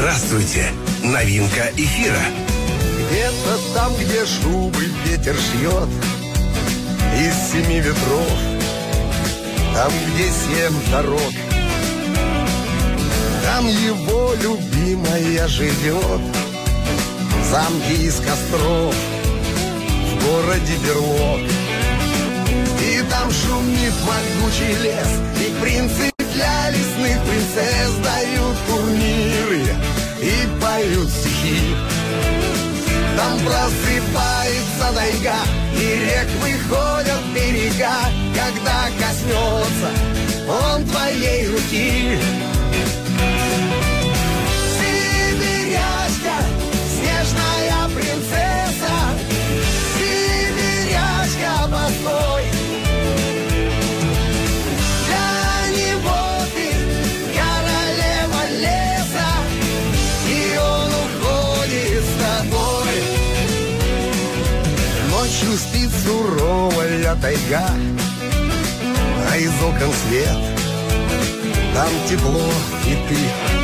Здравствуйте! Новинка эфира. Где-то там, где шубы ветер шьет из 7 ветров, там, где 7 дорог, там его любимая живет. В замке из костров, в городе Берлог. И там шумит могучий лес, и принцы для лесных принцесс дают турниры и поют стихи. Там просыпается тайга, и рек выходят берега, когда коснется он твоей руки. Сибирячка, снежная принцесса, сибирячка, постой. Для него ты королева леса, и он уходит с тобой. Ночью спит суровая тайга, а из окон свет, там тепло и ты.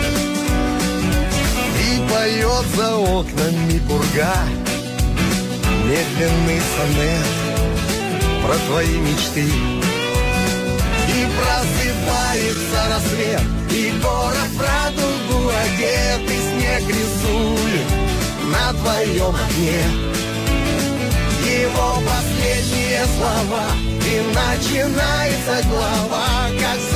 И поет за окнами пурга медленный сонет про твои мечты. И просыпается рассвет, и город в радугу одет, и снег рисует на твоем окне его последние слова, и начинается глава, как